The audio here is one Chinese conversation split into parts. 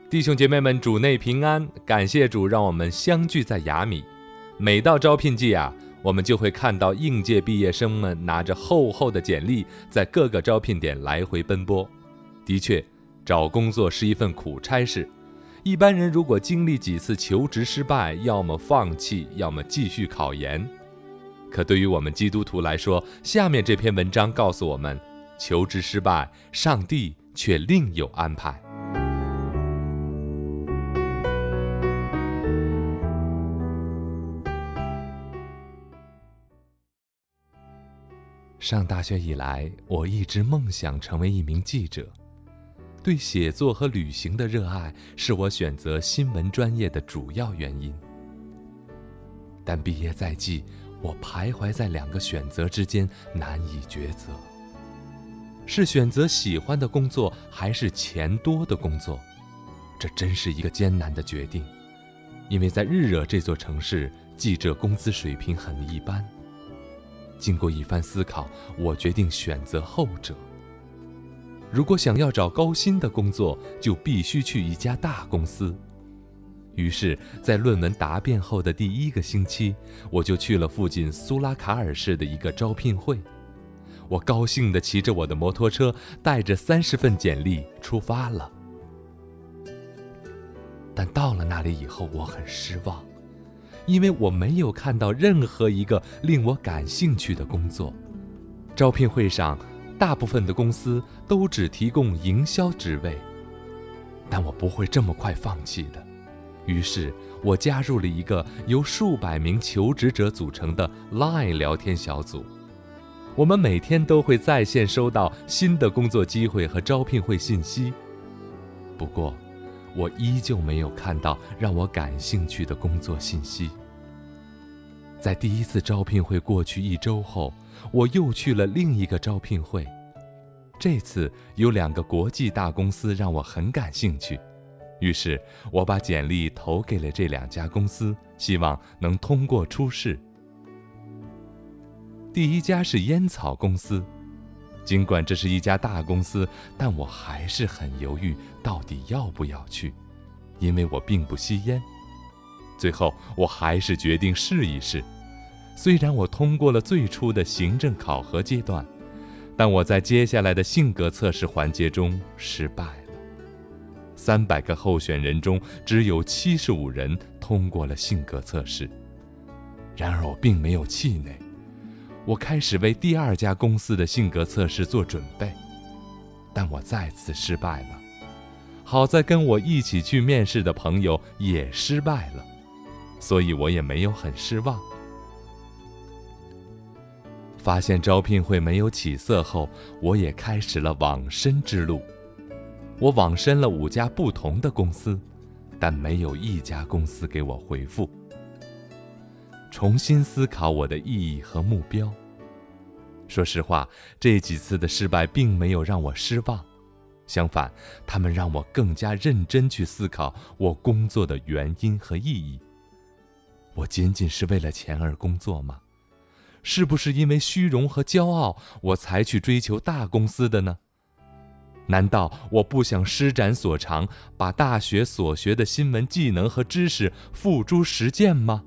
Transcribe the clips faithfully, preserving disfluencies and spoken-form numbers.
弟兄姐妹们，主内平安，感谢主让我们相聚在雅米。每到招聘季啊，我们就会看到应届毕业生们拿着厚厚的简历，在各个招聘点来回奔波。的确，找工作是一份苦差事。一般人如果经历几次求职失败，要么放弃，要么继续考研。可对于我们基督徒来说，下面这篇文章告诉我们，求职失败，上帝却另有安排。上大学以来，我一直梦想成为一名记者。对写作和旅行的热爱是我选择新闻专业的主要原因。但毕业在即，我徘徊在两个选择之间，难以抉择。是选择喜欢的工作，还是钱多的工作？这真是一个艰难的决定。因为在日惹这座城市，记者工资水平很一般。经过一番思考，我决定选择后者。如果想要找高薪的工作，就必须去一家大公司。于是，在论文答辩后的第一个星期，我就去了附近苏拉卡尔市的一个招聘会。我高兴地骑着我的摩托车，带着三十份简历出发了。但到了那里以后，我很失望，因为我没有看到任何一个令我感兴趣的工作。招聘会上，大部分的公司都只提供营销职位，但我不会这么快放弃的。于是，我加入了一个由数百名求职者组成的 Line 聊天小组。我们每天都会在线收到新的工作机会和招聘会信息。不过，我依旧没有看到让我感兴趣的工作信息。在第一次招聘会过去一周后，我又去了另一个招聘会。这次有两个国际大公司让我很感兴趣，于是我把简历投给了这两家公司，希望能通过初试。第一家是烟草公司，尽管这是一家大公司，但我还是很犹豫，到底要不要去，因为我并不吸烟。最后，我还是决定试一试。虽然我通过了最初的行政考核阶段，但我在接下来的性格测试环节中失败了。三百个候选人中，只有七十五人通过了性格测试。然而我并没有气馁，我开始为第二家公司的性格测试做准备，但我再次失败了。好在跟我一起去面试的朋友也失败了，所以我也没有很失望。发现招聘会没有起色后，我也开始了网申之路。我网申了五家不同的公司，但没有一家公司给我回复。重新思考我的意义和目标。说实话，这几次的失败并没有让我失望，相反，他们让我更加认真去思考我工作的原因和意义。我仅仅是为了钱而工作吗？是不是因为虚荣和骄傲，我才去追求大公司的呢？难道我不想施展所长，把大学所学的新闻技能和知识付诸实践吗？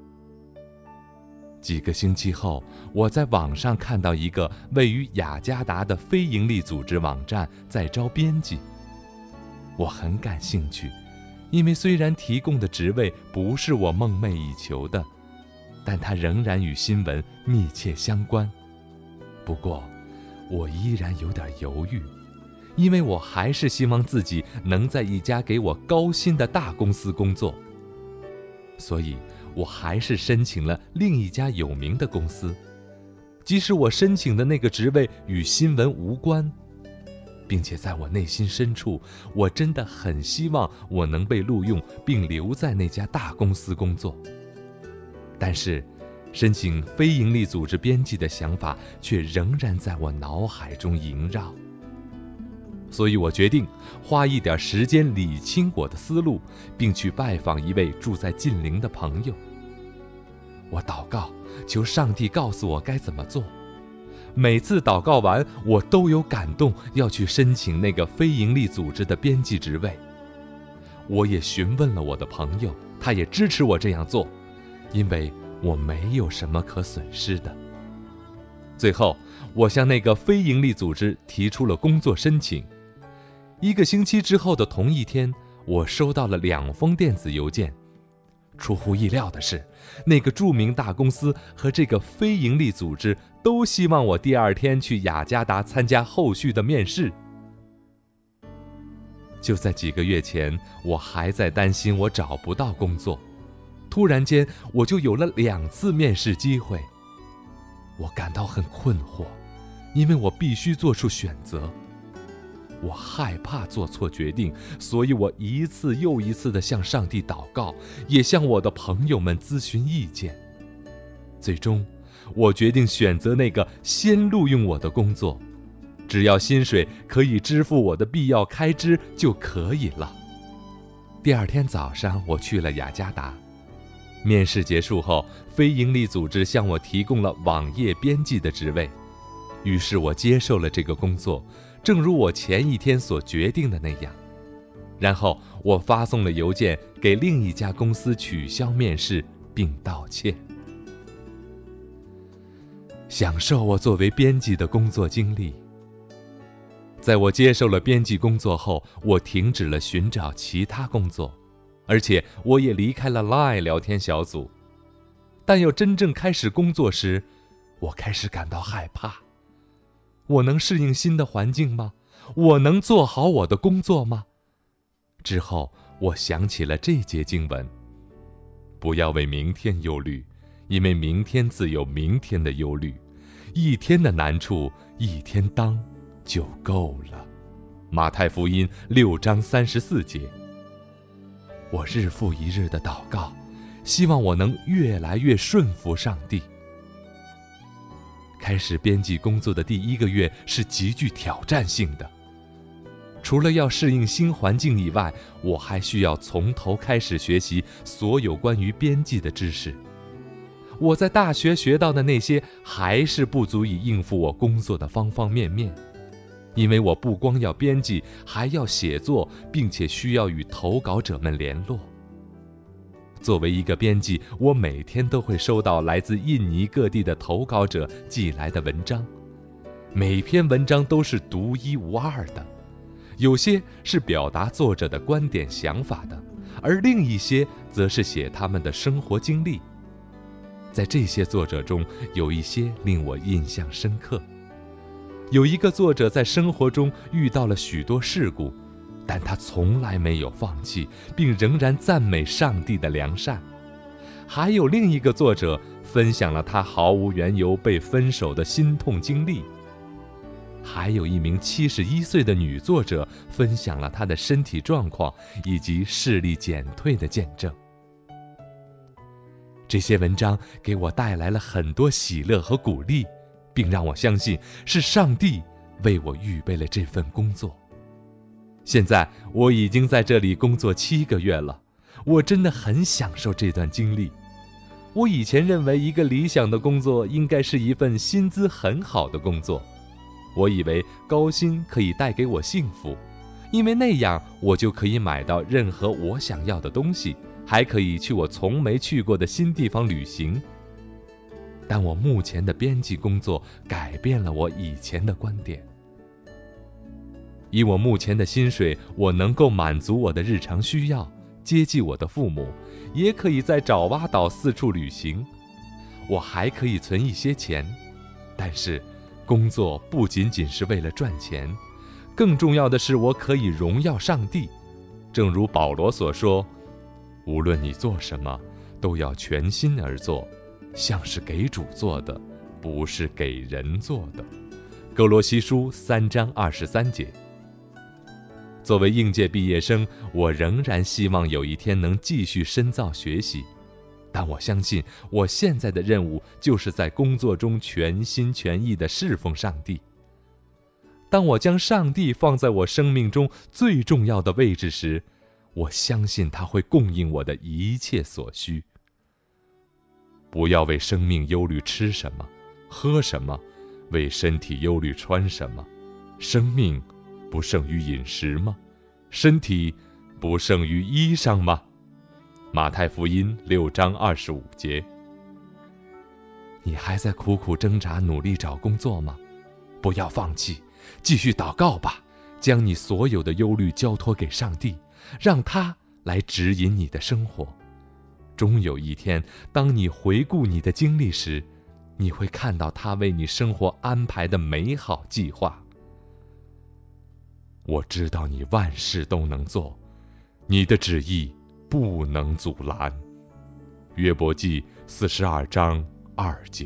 几个星期后，我在网上看到一个位于雅加达的非营利组织网站在招编辑。我很感兴趣，因为虽然提供的职位不是我梦寐以求的，但它仍然与新闻密切相关。不过，我依然有点犹豫，因为我还是希望自己能在一家给我高薪的大公司工作。所以，我还是申请了另一家有名的公司，即使我申请的那个职位与新闻无关，并且在我内心深处，我真的很希望我能被录用并留在那家大公司工作。但是，申请非营利组织编辑的想法却仍然在我脑海中萦绕。所以我决定花一点时间理清我的思路，并去拜访一位住在近邻的朋友。我祷告，求上帝告诉我该怎么做。每次祷告完，我都有感动，要去申请那个非营利组织的编辑职位。 我也询问了我的朋友，他也支持我这样做，因为我没有什么可损失的。最后，我向那个非营利组织提出了工作申请。一个星期之后的同一天，我收到了两封电子邮件。出乎意料的是，那个著名大公司和这个非营利组织都希望我第二天去雅加达参加后续的面试。就在几个月前，我还在担心我找不到工作，突然间我就有了两次面试机会。我感到很困惑，因为我必须做出选择。我害怕做错决定，所以我一次又一次地向上帝祷告，也向我的朋友们咨询意见。最终，我决定选择那个先录用我的工作，只要薪水可以支付我的必要开支就可以了。第二天早上，我去了雅加达。面试结束后，非营利组织向我提供了网页编辑的职位，于是我接受了这个工作，正如我前一天所决定的那样。然后我发送了邮件给另一家公司取消面试并道歉。享受我作为编辑的工作经历。在我接受了编辑工作后，我停止了寻找其他工作，而且我也离开了 Line 聊天小组。但要真正开始工作时，我开始感到害怕。我能适应新的环境吗？我能做好我的工作吗？之后，我想起了这节经文：不要为明天忧虑，因为明天自有明天的忧虑，一天的难处，一天当就够了。马太福音六章三十四节。我日复一日的祷告，希望我能越来越顺服上帝。开始编辑工作的第一个月是极具挑战性的。除了要适应新环境以外，我还需要从头开始学习所有关于编辑的知识。我在大学学到的那些还是不足以应付我工作的方方面面，因为我不光要编辑，还要写作，并且需要与投稿者们联络。作为一个编辑，我每天都会收到来自印尼各地的投稿者寄来的文章，每篇文章都是独一无二的，有些是表达作者的观点想法的，而另一些则是写他们的生活经历。在这些作者中，有一些令我印象深刻。有一个作者在生活中遇到了许多事故，但他从来没有放弃，并仍然赞美上帝的良善。还有另一个作者分享了他毫无缘由被分手的心痛经历。还有一名七十一岁的女作者分享了她的身体状况以及视力减退的见证。这些文章给我带来了很多喜乐和鼓励，并让我相信是上帝为我预备了这份工作。现在我已经在这里工作七个月了，我真的很享受这段经历。我以前认为一个理想的工作应该是一份薪资很好的工作，我以为高薪可以带给我幸福，因为那样我就可以买到任何我想要的东西，还可以去我从没去过的新地方旅行。但我目前的编辑工作改变了我以前的观点。以我目前的薪水，我能够满足我的日常需要，接济我的父母，也可以在爪哇岛四处旅行。我还可以存一些钱，但是工作不仅仅是为了赚钱，更重要的是我可以荣耀上帝。正如保罗所说，无论你做什么，都要全心而做，像是给主做的，不是给人做的。哥罗西书三章二十三节。作为应届毕业生，我仍然希望有一天能继续深造学习，但我相信我现在的任务就是在工作中全心全意地侍奉上帝。当我将上帝放在我生命中最重要的位置时，我相信他会供应我的一切所需。不要为生命忧虑吃什么喝什么，为身体忧虑穿什么。生命不胜于饮食吗？身体不胜于衣裳吗？马太福音六章二十五节。你还在苦苦挣扎，努力找工作吗？不要放弃，继续祷告吧，将你所有的忧虑交托给上帝，让他来指引你的生活。终有一天，当你回顾你的经历时，你会看到他为你生活安排的美好计划。我知道你万事都能做，你的旨意不能阻拦。约伯记四十二章二节。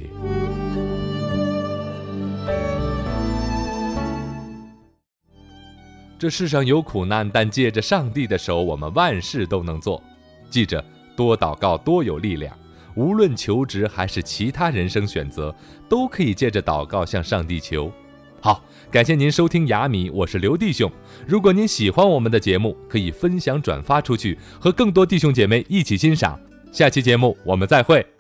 这世上有苦难，但借着上帝的手，我们万事都能做。记着，多祷告，多有力量。无论求职还是其他人生选择，都可以借着祷告向上帝求。好，感谢您收听雅米，我是刘弟兄。如果您喜欢我们的节目，可以分享转发出去，和更多弟兄姐妹一起欣赏。下期节目我们再会。